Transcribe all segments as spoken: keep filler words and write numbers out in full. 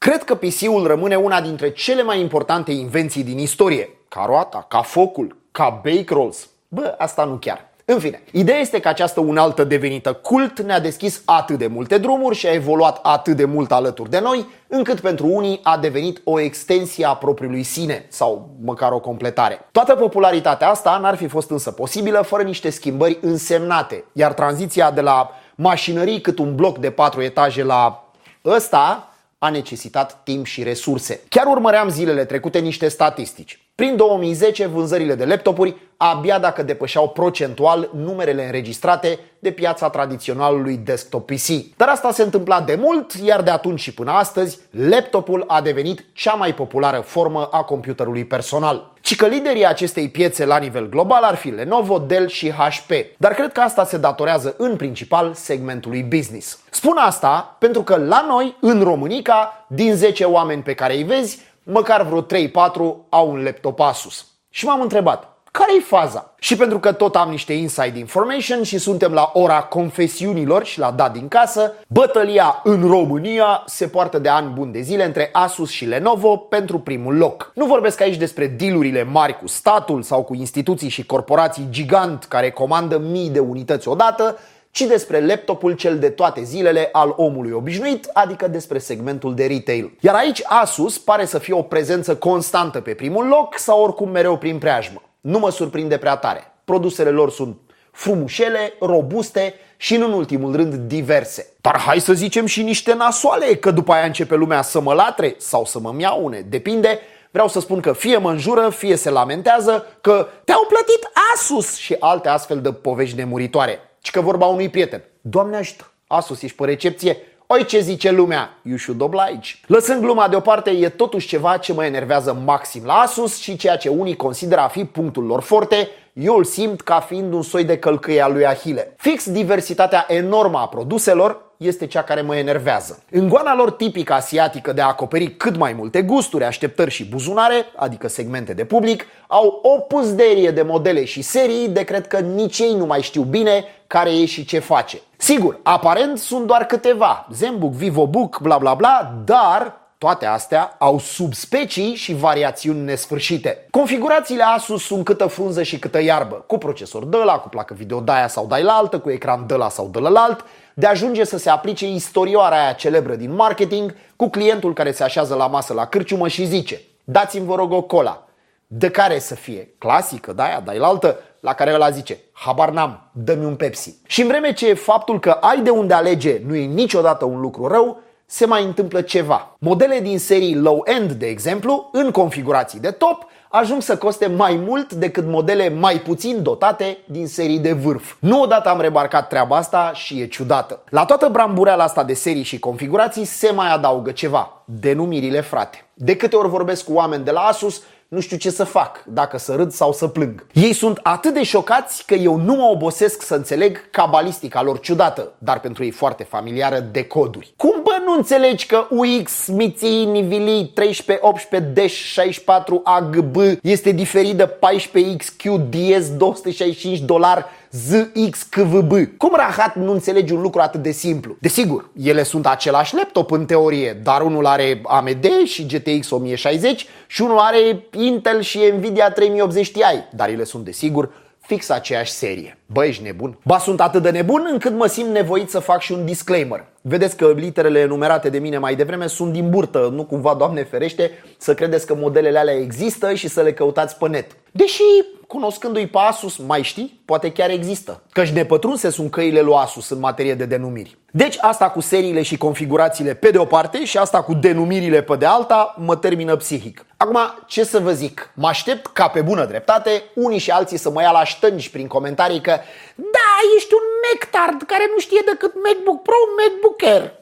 Cred că P C-ul rămâne una dintre cele mai importante invenții din istorie. Ca roata, ca focul, ca bake rolls. Bă, asta nu chiar. În fine, ideea este că această unealtă devenită cult ne-a deschis atât de multe drumuri și a evoluat atât de mult alături de noi, încât pentru unii a devenit o extensie a propriului sine, sau măcar o completare. Toată popularitatea asta n-ar fi fost însă posibilă fără niște schimbări însemnate, iar tranziția de la mașinării cât un bloc de patru etaje la ăsta a necesitat timp și resurse. Chiar urmăream zilele trecute niște statistici. Prin două mii zece, vânzările de laptopuri abia dacă depășeau procentual numerele înregistrate de piața tradiționalului desktop P C. Dar asta se întâmpla de mult, iar de atunci și până astăzi, laptopul a devenit cea mai populară formă a computerului personal. Ci că liderii acestei piețe la nivel global ar fi Lenovo, Dell și H P. Dar cred că asta se datorează în principal segmentului business. Spun asta pentru că la noi, în Românica, din zece oameni pe care îi vezi, măcar vreo trei patru au un laptop Asus. Și m-am întrebat, care-i faza? Și pentru că tot am niște inside information și suntem la ora confesiunilor și la dat din casă, bătălia în România se poartă de ani buni de zile între Asus și Lenovo pentru primul loc. Nu vorbesc aici despre dealurile mari cu statul sau cu instituții și corporații gigant care comandă mii de unități odată, ci despre laptopul cel de toate zilele al omului obișnuit, adică despre segmentul de retail. Iar aici Asus pare să fie o prezență constantă pe primul loc sau oricum mereu prin preajmă. Nu mă surprinde prea tare. Produsele lor sunt frumușele, robuste și, în ultimul rând, diverse. Dar hai să zicem și niște nasoale, că după aia începe lumea să mă latre sau să mă miaune. Depinde. Vreau să spun că fie mă înjură, fie se lamentează că te-au plătit Asus și alte astfel de povești nemuritoare. Și că vorba unui prieten. Doamne ajută, Asus, ești pe recepție? Oi, ce zice lumea? You should oblige. Lăsând gluma deoparte, e totuși ceva ce mă enervează maxim la Asus și ceea ce unii consideră a fi punctul lor forte, eu îl simt ca fiind un soi de călcâie a lui Ahile. Fix diversitatea enormă a produselor este cea care mă enervează. În goana lor tipică asiatică de a acoperi cât mai multe gusturi, așteptări și buzunare, adică segmente de public, au o puzderie de modele și serii de cred că nici ei nu mai știu bine care e și ce face. Sigur, aparent sunt doar câteva, Zenbook, VivoBook, bla bla bla, dar toate astea au subspecii și variațiuni nesfârșite. Configurațiile Asus sunt câtă frunză și câtă iarbă, cu procesor de ăla, cu placă video de aia sau de altă, cu ecran de ăla sau de ălalt, de ajunge să se aplice istorioara aia celebră din marketing cu clientul care se așează la masă la cârciumă și zice: dați-mi vă rog o cola. De care să fie? Clasică, de aia, de altă, la care ăla zice: habar n-am, dă-mi un Pepsi. Și în vreme ce faptul că ai de unde alege nu e niciodată un lucru rău, se mai întâmplă ceva. Modele din serii low-end, de exemplu, în configurații de top, ajung să coste mai mult decât modele mai puțin dotate din serii de vârf. Nu odată am remarcat treaba asta și e ciudată. La toată brambureala asta de serii și configurații se mai adaugă ceva: denumirile, frate. De câte ori vorbesc cu oameni de la Asus, nu știu ce să fac, dacă să râd sau să plâng. Ei sunt atât de șocați că eu nu mă obosesc să înțeleg cabalistica lor ciudată, dar pentru ei foarte familiară, de coduri. Cum bă nu înțelegi că U X, M I T I, Nivili, treisprezece optsprezece, Dash șaizeci și patru, A G B este diferit de paisprezece X Q D S două sute șaizeci și cinci dolari Z X K V B? Cum rahat nu înțelegi un lucru atât de simplu? Desigur, ele sunt același laptop în teorie, dar unul are A M D și G T X o mie șaizeci și unul are Intel și Nvidia trei mii optzeci Ti, dar ele sunt desigur fix aceeași serie. Bă, ești nebun? Ba, sunt atât de nebun încât mă simt nevoit să fac și un disclaimer. Vedeți că literele enumerate de mine mai devreme sunt din burtă, nu cumva, Doamne ferește, să credeți că modelele alea există și să le căutați pe net. Deși, cunoscându-i pe Asus, mai știi, poate chiar există. Căci nepătrunse sunt căile lui Asus în materie de denumiri. Deci asta cu seriile și configurațiile pe de o parte și asta cu denumirile pe de alta mă termină psihic. Acum, ce să vă zic? Mă aștept ca pe bună dreptate unii și alții să mă ia la ștângi prin comentarii că da, ești un Mac-tard care nu știe decât MacBook Pro, MacBook Air.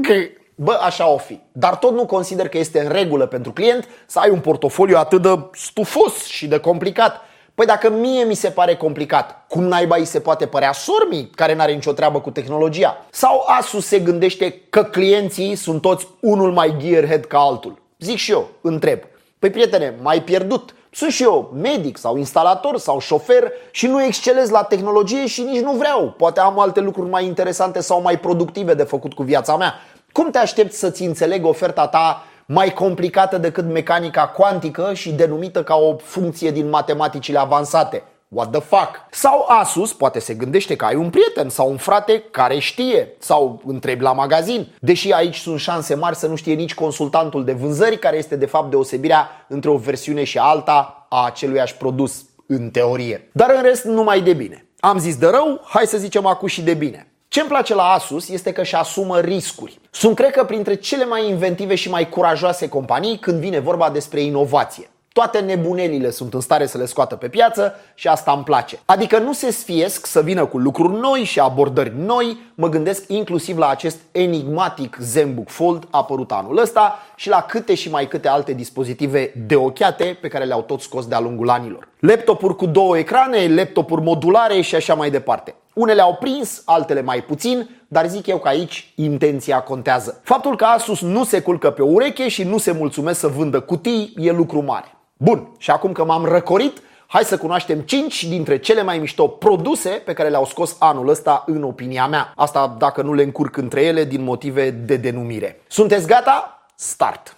Bă, așa o fi. Dar tot nu consider că este în regulă pentru client să ai un portofoliu atât de stufos și de complicat. Păi dacă mie mi se pare complicat, cum naiba îi se poate părea sormii care n-are nicio treabă cu tehnologia? Sau Asus se gândește că clienții sunt toți unul mai gearhead ca altul? Zic și eu, întreb. Păi prietene, m-ai pierdut. Sunt și eu medic sau instalator sau șofer și nu excelez la tehnologie și nici nu vreau. Poate am alte lucruri mai interesante sau mai productive de făcut cu viața mea. Cum te aștepți să-ți înțeleg oferta ta mai complicată decât mecanica cuantică și denumită ca o funcție din matematicile avansate. What the fuck? Sau Asus poate se gândește că ai un prieten sau un frate care știe, sau întrebi la magazin, deși aici sunt șanse mari să nu știe nici consultantul de vânzări care este de fapt deosebirea între o versiune și alta a aceluiași produs, în teorie. Dar în rest numai de bine. Am zis de rău, hai să zicem acum și de bine. Ce-mi place la Asus este că își asumă riscuri. Sunt, cred că, printre cele mai inventive și mai curajoase companii când vine vorba despre inovație. Toate nebunelile sunt în stare să le scoată pe piață și asta îmi place. Adică nu se sfiesc să vină cu lucruri noi și abordări noi. Mă gândesc inclusiv la acest enigmatic ZenBook Fold apărut anul ăsta și la câte și mai câte alte dispozitive deochiate pe care le-au tot scos de-a lungul anilor. Laptopuri cu două ecrane, laptopuri modulare și așa mai departe. Unele au prins, altele mai puțin, dar zic eu că aici intenția contează. Faptul că Asus nu se culcă pe ureche și nu se mulțumesc să vândă cutii e lucru mare. Bun, și acum că m-am răcorit, hai să cunoaștem cinci dintre cele mai mișto produse pe care le-au scos anul ăsta în opinia mea. Asta dacă nu le încurc între ele din motive de denumire. Sunteți gata? Start!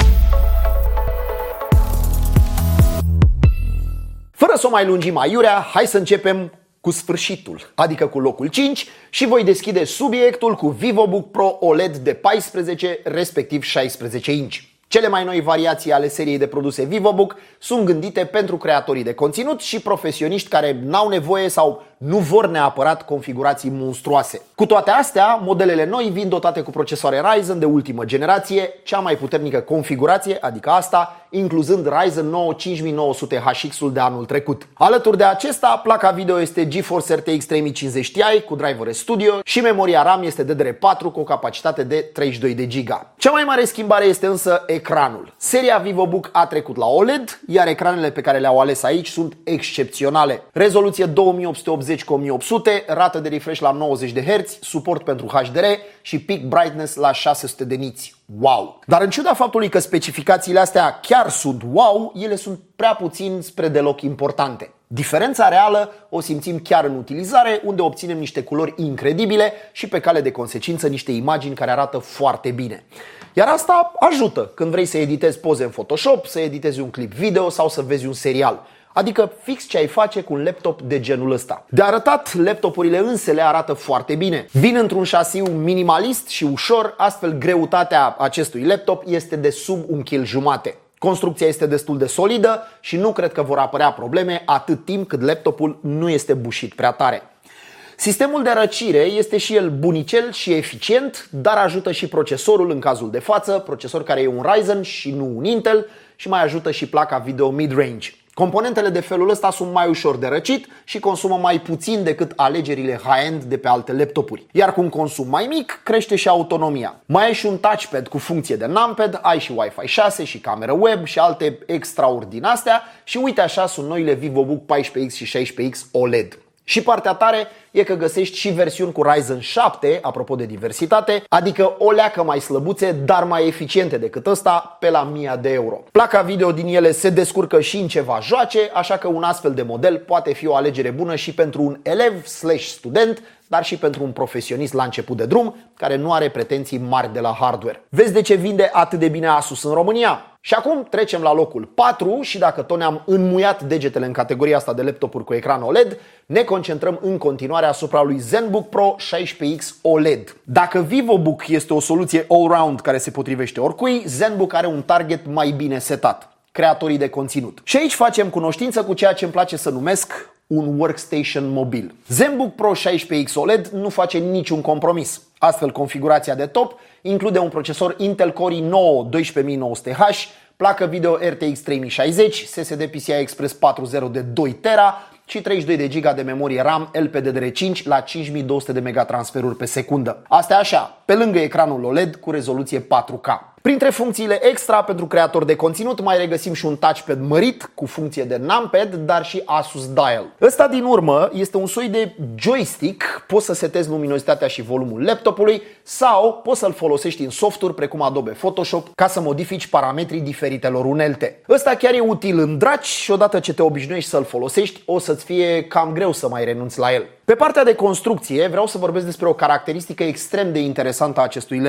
Fără să o mai lungim aiurea, hai să începem cu sfârșitul, adică cu locul cinci, și voi deschide subiectul cu VivoBook Pro O L E D de paisprezece, respectiv șaisprezece inch. Cele mai noi variații ale seriei de produse VivoBook sunt gândite pentru creatorii de conținut și profesioniști care n-au nevoie sau nu vor neapărat configurații monstruoase. Cu toate astea, modelele noi vin dotate cu procesoare Ryzen de ultimă generație, cea mai puternică configurație, adică asta, incluzând Ryzen nouă cinci mii nouă sute H X-ul de anul trecut. Alături de acesta, placa video este GeForce R T X trei mii cincizeci Ti cu driver studio și memoria RAM este D D R patru cu o capacitate de treizeci și doi de giga. Cea mai mare schimbare este însă ecranul. Seria VivoBook a trecut la O L E D, iar ecranele pe care le-au ales aici sunt excepționale. Rezoluție două mii opt sute optzeci cu o mie opt sute, rată de refresh la nouăzeci de herți, suport pentru H D R și peak brightness la șase sute de niți. Wow! Dar în ciuda faptului că specificațiile astea chiar sunt wow, ele sunt prea puțin spre deloc importante. Diferența reală o simțim chiar în utilizare, unde obținem niște culori incredibile și pe cale de consecință niște imagini care arată foarte bine. Iar asta ajută când vrei să editezi poze în Photoshop, să editezi un clip video sau să vezi un serial. Adică fix ce ai face cu un laptop de genul ăsta. De arătat, laptopurile însele arată foarte bine. Vin într-un șasiu minimalist și ușor, astfel greutatea acestui laptop este de sub un kil jumate. Construcția este destul de solidă și nu cred că vor apărea probleme atât timp cât laptopul nu este bușit prea tare. Sistemul de răcire este și el bunicel și eficient, dar ajută și procesorul în cazul de față, procesor care e un Ryzen și nu un Intel, și mai ajută și placa video mid-range. Componentele de felul ăsta sunt mai ușor de răcit și consumă mai puțin decât alegerile high-end de pe alte laptopuri. Iar cu un consum mai mic, crește și autonomia. Mai ai și un touchpad cu funcție de numpad, ai și Wi-Fi șase și cameră web și alte extrauri din astea și uite așa sunt noile VivoBook paisprezece X și șaisprezece X O L E D. Și partea tare e că găsești și versiuni cu Ryzen șapte, apropo de diversitate, adică o leacă mai slăbuțe, dar mai eficiente decât ăsta, pe la o mie de euro. Placa video din ele se descurcă și în ceva joace, așa că un astfel de model poate fi o alegere bună și pentru un elev slash student, dar și pentru un profesionist la început de drum, care nu are pretenții mari de la hardware. Vezi de ce vinde atât de bine Asus în România? Și acum trecem la locul patru și dacă tot ne-am înmuiat degetele în categoria asta de laptopuri cu ecran O L E D, ne concentrăm în continuare asupra lui ZenBook Pro șaisprezece X O L E D. Dacă VivoBook este o soluție all-round care se potrivește oricui, ZenBook are un target mai bine setat: creatorii de conținut. Și aici facem cunoștință cu ceea ce îmi place să numesc un workstation mobil. ZenBook Pro șaisprezece X O L E D nu face niciun compromis. Astfel, configurația de top include un procesor Intel Core i nouă doisprezece mii nouă sute H, placă video R T X trei mii șaizeci, S S D P C I Express patru punct zero de doi tera și treizeci și doi de giga de memorie RAM L P D D R cinci la cinci mii două sute de megatransferuri pe secundă. Astea așa, pe lângă ecranul O L E D cu rezoluție patru K. Printre funcțiile extra pentru creatori de conținut mai regăsim și un touchpad mărit cu funcție de numpad, dar și Asus Dial. Ăsta din urmă este un soi de joystick, poți să setezi luminozitatea și volumul laptopului sau poți să-l folosești în softuri precum Adobe Photoshop ca să modifici parametrii diferitelor unelte. Ăsta chiar e util în draci și odată ce te obișnuiești să-l folosești, o să-ți fie cam greu să mai renunți la el. Pe partea de construcție vreau să vorbesc despre o caracteristică extrem de interesantă a acestui laptop.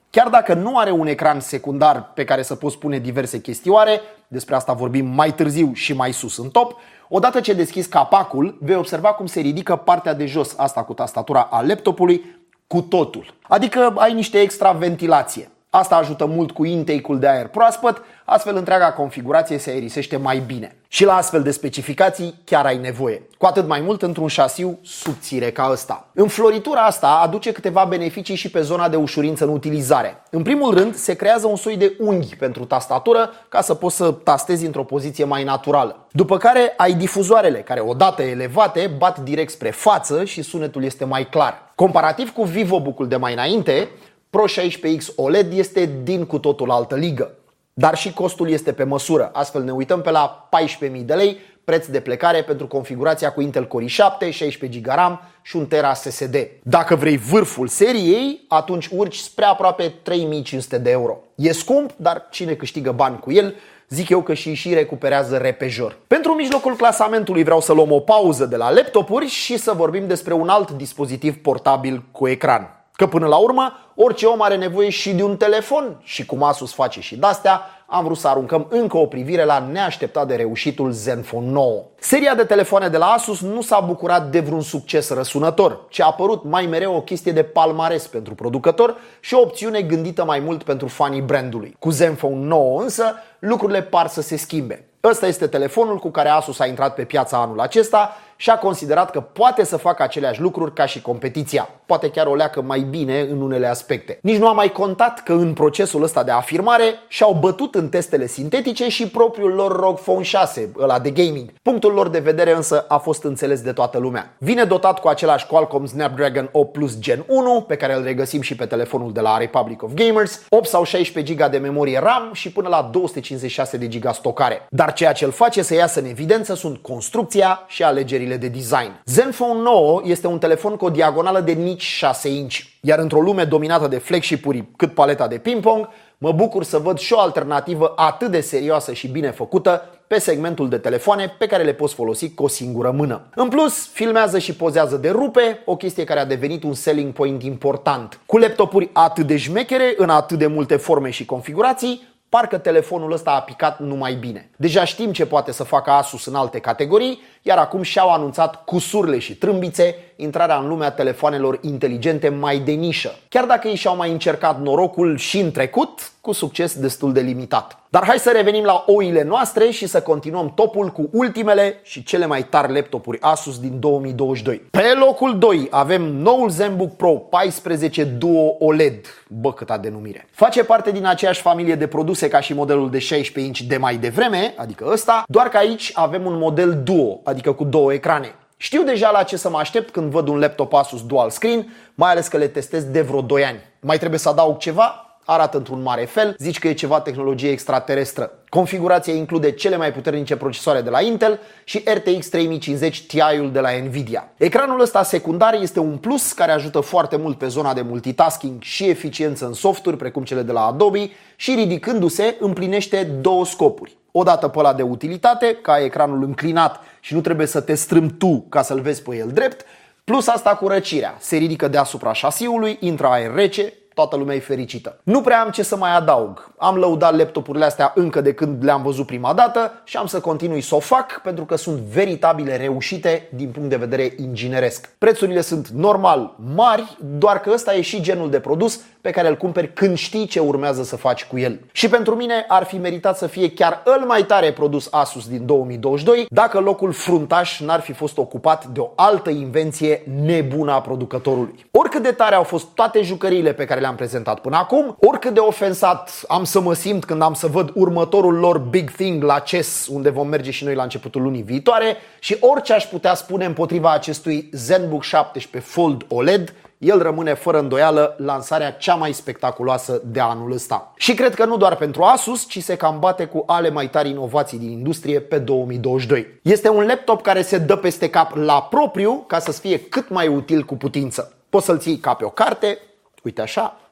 Chiar dacă nu are un ecran secundar pe care să poți pune diverse chestioare, despre asta vorbim mai târziu și mai sus în top, odată ce deschizi capacul, vei observa cum se ridică partea de jos, asta cu tastatura a laptopului, cu totul. Adică ai niște extra ventilație. Asta ajută mult cu intake-ul de aer proaspăt, astfel întreaga configurație se aerisește mai bine. Și la astfel de specificații chiar ai nevoie, cu atât mai mult într-un șasiu subțire ca ăsta. Înfloritura asta aduce câteva beneficii și pe zona de ușurință în utilizare. În primul rând, se creează un soi de unghi pentru tastatură ca să poți să tastezi într-o poziție mai naturală. După care ai difuzoarele, care odată elevate bat direct spre față și sunetul este mai clar. Comparativ cu VivoBook-ul de mai înainte, Pro șaisprezece X O L E D este din cu totul altă ligă. Dar și costul este pe măsură, astfel ne uităm pe la paisprezece mii de lei, preț de plecare pentru configurația cu Intel Core i șapte, șaisprezece giga RAM și un tera S S D. Dacă vrei vârful seriei, atunci urci spre aproape trei mii cinci sute de euro. E scump, dar cine câștigă bani cu el, zic eu că și și recuperează repejor. Pentru mijlocul clasamentului vreau să luăm o pauză de la laptopuri și să vorbim despre un alt dispozitiv portabil cu ecran. Că până la urmă, orice om are nevoie și de un telefon și cum Asus face și de-astea, am vrut să aruncăm încă o privire la neașteptat de reușitul Zenfone nouă. Seria de telefoane de la Asus nu s-a bucurat de vreun succes răsunător, ci a apărut mai mereu o chestie de palmares pentru producător și o opțiune gândită mai mult pentru fanii brandului. Cu Zenfone nouă însă, lucrurile par să se schimbe. Ăsta este telefonul cu care Asus a intrat pe piața anul acesta și a considerat că poate să facă aceleași lucruri ca și competiția. Poate chiar o leacă mai bine în unele aspecte. Nici nu am mai contat că în procesul ăsta de afirmare și-au bătut în testele sintetice și propriul lor R O G Phone șase, ăla de gaming. Punctul lor de vedere însă a fost înțeles de toată lumea. Vine dotat cu același Qualcomm Snapdragon opt Plus Gen unu, pe care îl regăsim și pe telefonul de la Republic of Gamers, opt sau șaisprezece giga de memorie RAM și până la două sute cincizeci și șase de giga stocare. Dar ceea ce îl face să iasă în evidență sunt construcția și alegerile de design. Zenfone nouă este un telefon cu o diagonală de nici șase inci, iar într-o lume dominată de flagship-uri cât paleta de ping-pong, mă bucur să văd și o alternativă atât de serioasă și bine făcută pe segmentul de telefoane pe care le poți folosi cu o singură mână. În plus, filmează și pozează de rupe, o chestie care a devenit un selling point important. Cu laptopuri atât de șmechere, în atât de multe forme și configurații, parcă telefonul ăsta a picat numai bine. Deja știm ce poate să facă Asus în alte categorii, iar acum și-au anunțat cu surle și trâmbițe intrarea în lumea telefoanelor inteligente mai de nișă. Chiar dacă ei și-au mai încercat norocul și în trecut, cu succes destul de limitat. Dar hai să revenim la oile noastre și să continuăm topul cu ultimele și cele mai tari laptopuri Asus din două mii douăzeci și doi. Pe locul doi avem noul ZenBook Pro paisprezece Duo O L E D. Bă, câta denumire. Face parte din aceeași familie de produse ca și modelul de șaisprezece inci de mai devreme, adică ăsta, doar că aici avem un model Duo, adică cu două ecrane. Știu deja la ce să mă aștept când văd un laptop Asus Dual Screen, mai ales că le testez de vreo doi ani. Mai trebuie să adaug ceva? Arată într-un mare fel, zici că e ceva tehnologie extraterestră. Configurația include cele mai puternice procesoare de la Intel și R T X trei mii cincizeci Ti-ul de la Nvidia. Ecranul ăsta secundar este un plus care ajută foarte mult pe zona de multitasking și eficiență în softuri precum cele de la Adobe și ridicându-se împlinește două scopuri. Odată pe ăla de utilitate, ca ecranul înclinat și nu trebuie să te strâmbi tu ca să-l vezi pe el drept, plus asta cu răcirea. Se ridică deasupra șasiului, intră aer rece, toată lumea e fericită. Nu prea am ce să mai adaug. Am lăudat laptopurile astea încă de când le-am văzut prima dată și am să continui să o fac pentru că sunt veritabile reușite din punct de vedere ingineresc. Prețurile sunt normal mari, doar că ăsta e și genul de produs pe care îl cumperi când știi ce urmează să faci cu el. Și pentru mine ar fi meritat să fie chiar îl mai tare produs Asus din două mii douăzeci și doi dacă locul fruntaș n-ar fi fost ocupat de o altă invenție nebună a producătorului. Oricât de tare au fost toate jucăriile pe care le-am prezentat până acum, oricât de ofensat am să mă simt când am să văd următorul lor big thing la C E S, unde vom merge și noi la începutul lunii viitoare, și orice aș putea spune împotriva acestui ZenBook șaptesprezece Fold O L E D, el rămâne fără îndoială lansarea cea mai spectaculoasă de anul ăsta. Și cred că nu doar pentru Asus, ci se cam bate cu ale mai tari inovații din industrie pe două mii douăzeci și doi. Este un laptop care se dă peste cap la propriu ca să-ți fie cât mai util cu putință. Poți să-l ții ca pe o carte, uite așa.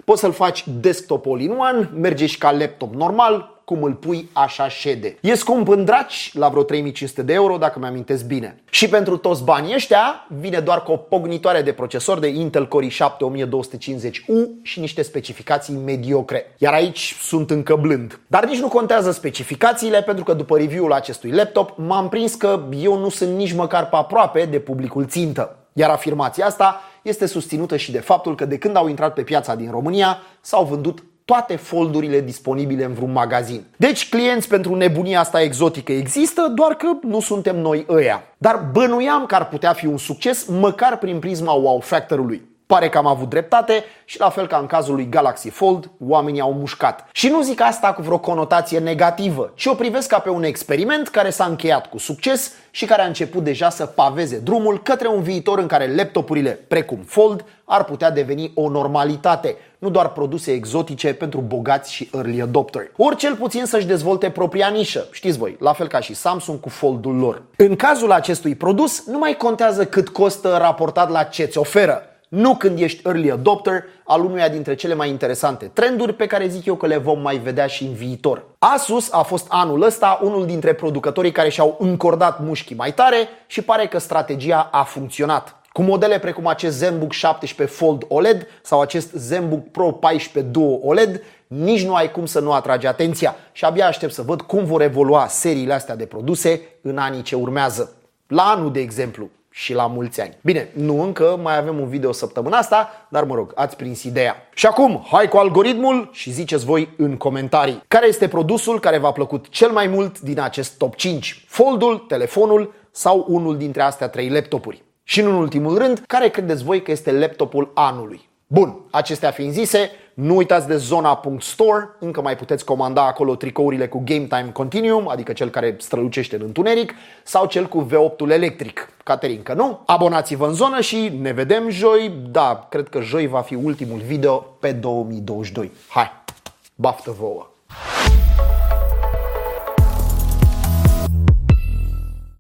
Poți să-l faci desktop all-in-one, merge și ca laptop normal, cum îl pui așa șede. E scump în draci, la vreo trei mii cinci sute de euro, dacă mi-amintesc bine. Și pentru toți banii ăștia, vine doar cu o pognitoare de procesor de Intel Core i șapte o mie două sute cincizeci U și niște specificații mediocre. Iar aici sunt încă blând. Dar nici nu contează specificațiile, pentru că după review-ul acestui laptop m-am prins că eu nu sunt nici măcar pe aproape de publicul țintă. Iar afirmația asta este susținută și de faptul că de când au intrat pe piața din România, s-au vândut toate foldurile disponibile în vreun magazin. Deci clienți pentru nebunia asta exotică există, doar că nu suntem noi ăia. Dar bănuiam că ar putea fi un succes măcar prin prisma wow factor-ului. Pare că am avut dreptate și la fel ca în cazul lui Galaxy Fold, oamenii au mușcat. Și nu zic asta cu vreo conotație negativă, ci o privesc ca pe un experiment care s-a încheiat cu succes și care a început deja să paveze drumul către un viitor în care laptopurile, precum Fold, ar putea deveni o normalitate, nu doar produse exotice pentru bogați și early adopteri. Ori cel puțin să-și dezvolte propria nișă, știți voi, la fel ca și Samsung cu Fold-ul lor. În cazul acestui produs, nu mai contează cât costă raportat la ce-ți oferă, nu când ești early adopter al unuia dintre cele mai interesante trenduri pe care zic eu că le vom mai vedea și în viitor. Asus a fost anul ăsta unul dintre producătorii care și-au încordat mușchii mai tare și pare că strategia a funcționat. Cu modele precum acest ZenBook șaptesprezece Fold O L E D sau acest ZenBook Pro paisprezece Duo O L E D, nici nu ai cum să nu atragi atenția și abia aștept să văd cum vor evolua seriile astea de produse în anii ce urmează. La anul, de exemplu. Și la mulți ani. Bine, nu încă, mai avem un video săptămâna asta, dar mă rog, ați prins ideea. Și acum, hai cu algoritmul și ziceți voi în comentarii care este produsul care v-a plăcut cel mai mult din acest top cinci. Foldul, telefonul sau unul dintre astea trei laptopuri. Și în ultimul rând, care credeți voi că este laptopul anului? Bun, acestea fiind zise, nu uitați de zona punct store, încă mai puteți comanda acolo tricourile cu Game Time Continuum, adică cel care strălucește în întuneric, sau cel cu V opt-ul electric. Caterinca, nu? Abonați-vă în zonă și ne vedem joi. Da, cred că joi va fi ultimul video pe două mii douăzeci și doi. Hai, baftă vouă!